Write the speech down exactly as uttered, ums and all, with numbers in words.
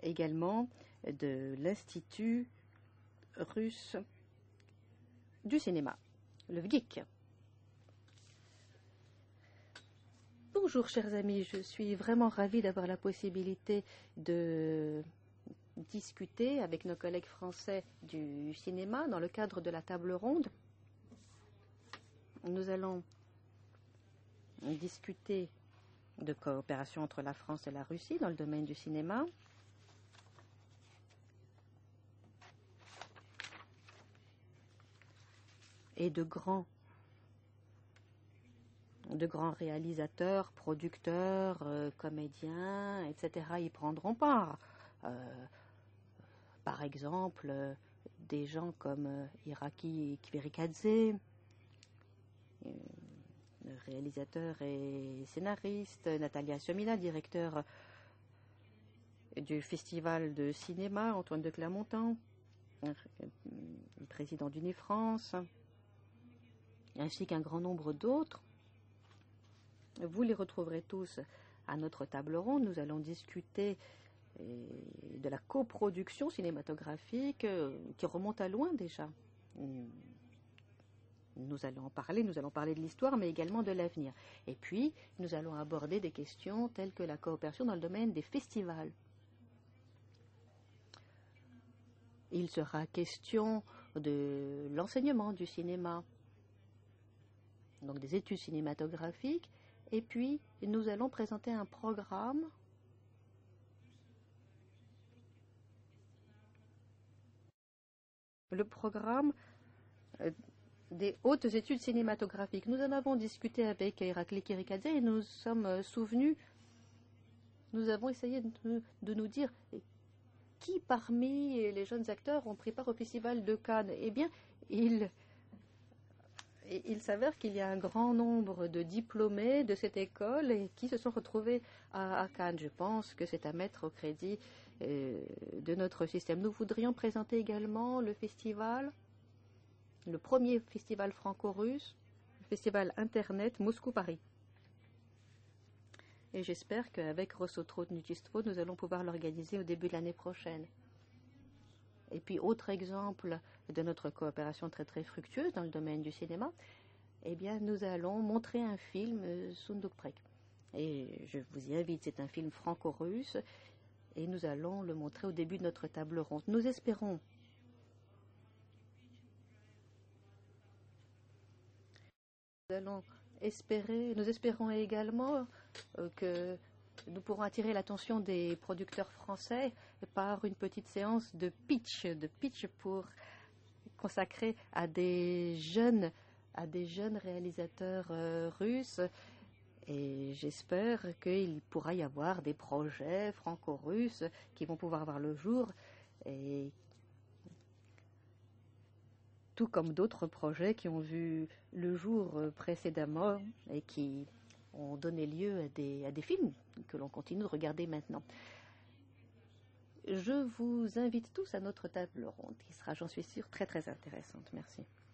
également de l'Institut russe du cinéma, le V G I C. Bonjour chers amis, je suis vraiment ravie d'avoir la possibilité de discuter avec nos collègues français du cinéma dans le cadre de la table ronde. Nous allons discuter de coopération entre la France et la Russie dans le domaine du cinéma. Et de grands, de grands réalisateurs, producteurs, euh, comédiens, et cetera y prendront part. Euh, par exemple, euh, des gens comme euh, Iraki Kvirikadze, euh, réalisateur et scénariste, Natalia Somina, directeur du Festival de cinéma, Antoine de Clermontant, président d'Unifrance, ainsi qu'un grand nombre d'autres. Vous les retrouverez tous à notre table ronde. Nous allons discuter de la coproduction cinématographique qui remonte à loin déjà. Nous allons en parler, nous allons parler de l'histoire, mais également de l'avenir. Et puis, nous allons aborder des questions telles que la coopération dans le domaine des festivals. Il sera question de l'enseignement du cinéma, donc des études cinématographiques, et puis nous allons présenter un programme le programme euh, des hautes études cinématographiques. Nous en avons discuté avec Irakli Kvirikadze et nous sommes euh, souvenus, nous avons essayé de, de nous dire qui parmi les jeunes acteurs ont pris part au Festival de Cannes. Eh bien, il, il s'avère qu'il y a un grand nombre de diplômés de cette école et qui se sont retrouvés à, à Cannes. Je pense que c'est à mettre au crédit euh, de notre système. Nous voudrions présenter également le festival, le premier festival franco-russe, le festival Internet Moscou-Paris. Et j'espère qu'avec Rossotro Nutistro, nous allons pouvoir l'organiser au début de l'année prochaine. Et puis, autre exemple de notre coopération très très fructueuse dans le domaine du cinéma, eh bien, nous allons montrer un film, euh, Sundukprek. Et je vous y invite, c'est un film franco-russe, et nous allons le montrer au début de notre table ronde. Nous espérons nous allons espérer, nous espérons également euh, que nous pourrons attirer l'attention des producteurs français par une petite séance de pitch, de pitch pour consacrer à des jeunes, à des jeunes réalisateurs euh, russes. Et j'espère qu'il pourra y avoir des projets franco-russes qui vont pouvoir voir le jour, et tout comme d'autres projets qui ont vu le jour précédemment et qui ont donné lieu à des, à des films que l'on continue de regarder maintenant. Je vous invite tous à notre table ronde, qui sera, j'en suis sûre, très très intéressante. Merci.